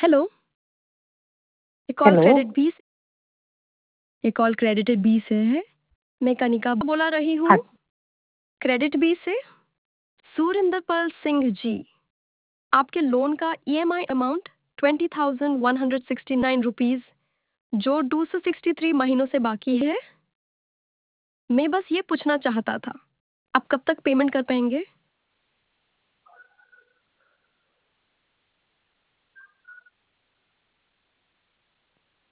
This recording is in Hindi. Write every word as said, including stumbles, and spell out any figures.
हेलो। ये कॉल हेलो। क्रेडिट बी से ये कॉल क्रेडिटेड बी से है। मैं कनिका बोला रही हूँ हाँ। क्रेडिट बी से। सुरिंदरपाल सिंह जी, आपके लोन का EMI amount twenty thousand one hundred sixty nine rupees जो टू सौ सिक्सटी थ्री महीनों से बाकी है। मैं बस ये पूछना चाहता था, आप कब तक पेमेंट कर पाएंगे?